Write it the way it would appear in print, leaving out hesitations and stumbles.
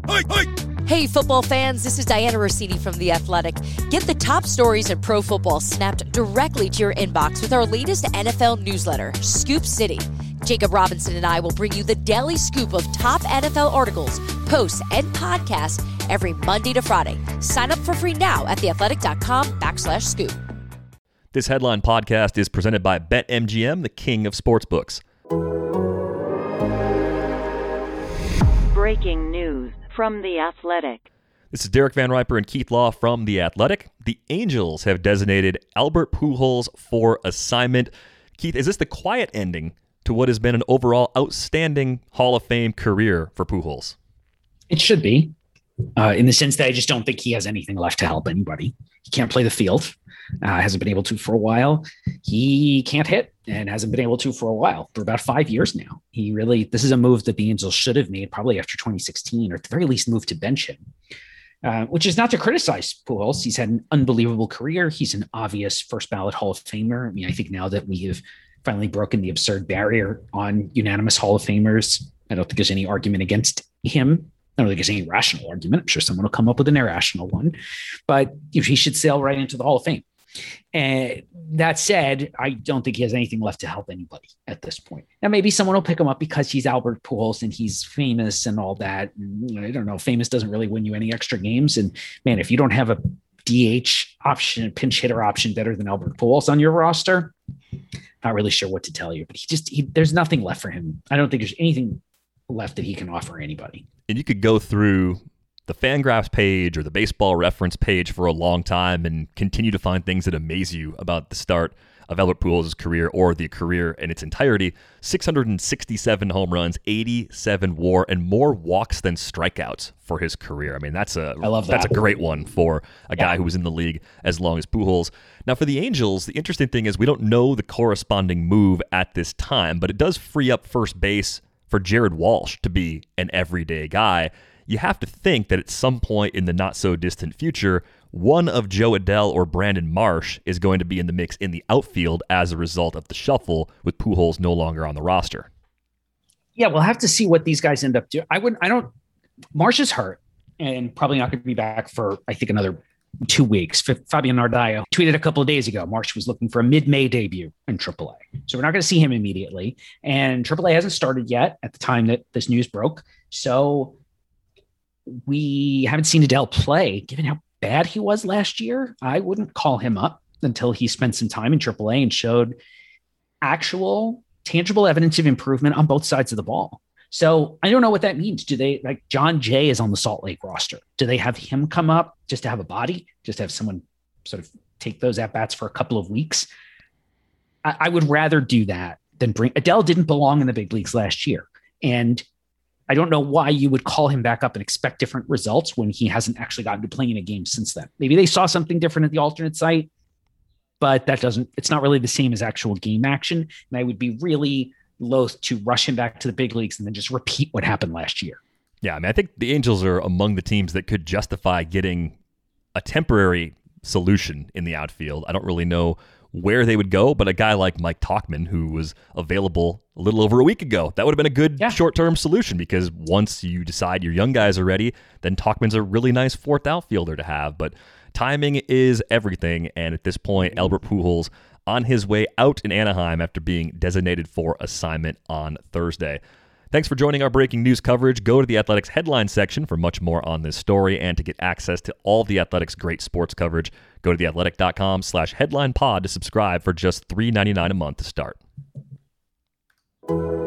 Hey, football fans, this is Diana Rossini from The Athletic. Get the top stories in pro football snapped directly to your inbox with our latest NFL newsletter, Scoop City. Jacob Robinson and I will bring you the daily scoop of top NFL articles, posts, and podcasts every Monday to Friday. Sign up for free now at theathletic.com/scoop. This Headline podcast is presented by BetMGM, the king of sportsbooks. Breaking news from The Athletic. This is Derek Van Riper and Keith Law from The Athletic. The Angels have designated Albert Pujols for assignment. Keith, is this the quiet ending to what has been an overall outstanding Hall of Fame career for Pujols? It should be, in the sense that I just don't think he has anything left to help anybody. He can't play the field, hasn't been able to for a while. He can't hit and hasn't been able to for a while, for about 5 years now. This is a move that the Angels should have made probably after 2016, or at the very least move to bench him, which is not to criticize Pujols. He's had an unbelievable career. He's an obvious first ballot Hall of Famer. I mean, I think now that we have finally broken the absurd barrier on unanimous Hall of Famers, I don't think there's any argument against him. I don't think there's any rational argument. I'm sure someone will come up with an irrational one, but he should sail right into the Hall of Fame. And that said, I don't think he has anything left to help anybody at this point. Now, maybe someone will pick him up because he's Albert Pujols and he's famous and all that. And I don't know. Famous doesn't really win you any extra games. And man, if you don't have a DH option, pinch hitter option better than Albert Pujols on your roster, not really sure what to tell you. But there's nothing left for him. I don't think there's anything left that he can offer anybody. And you could go through the Fangraphs page or the Baseball Reference page for a long time and continue to find things that amaze you about the start of Albert Pujols' career or the career in its entirety. 667 home runs, 87 WAR, and more walks than strikeouts for his career. I mean, that's a great one for a guy who was in the league as long as Pujols. Now, for the Angels, the interesting thing is we don't know the corresponding move at this time, but it does free up first base for Jared Walsh to be an everyday guy. You have to think that at some point in the not-so-distant future, one of Jo Adell or Brandon Marsh is going to be in the mix in the outfield as a result of the shuffle with Pujols no longer on the roster. Yeah, we'll have to see what these guys end up doing. Marsh is hurt and probably not going to be back for, I think, another 2 weeks. Fabian Nardillo tweeted a couple of days ago, Marsh was looking for a mid-May debut in AAA. So we're not going to see him immediately. And AAA hasn't started yet at the time that this news broke. So we haven't seen Adell play. Given how bad he was last year, I wouldn't call him up until he spent some time in AAA and showed actual tangible evidence of improvement on both sides of the ball. So I don't know what that means. Do they, like John Jay is on the Salt Lake roster, do they have him come up just to have a body, just to have someone sort of take those at-bats for a couple of weeks? I would rather do that than Adell didn't belong in the big leagues last year. And I don't know why you would call him back up and expect different results when he hasn't actually gotten to playing a game since then. Maybe they saw something different at the alternate site, but it's not really the same as actual game action. And I would be really loath to rush him back to the big leagues and then just repeat what happened last year. Yeah, I mean, I think the Angels are among the teams that could justify getting a temporary solution in the outfield. I don't really know where they would go, but a guy like Mike Tauchman, who was available a little over a week ago, that would have been a good short-term solution, because once you decide your young guys are ready, then Tauchman's a really nice fourth outfielder to have. But timing is everything, and at this point, Albert Pujols on his way out in Anaheim after being designated for assignment on Thursday. Thanks for joining our breaking news coverage. Go to the Athletics headline section for much more on this story, and to get access to all the Athletics' great sports coverage, go to theathletic.com/headlinepod to subscribe for just $3.99 a month to start.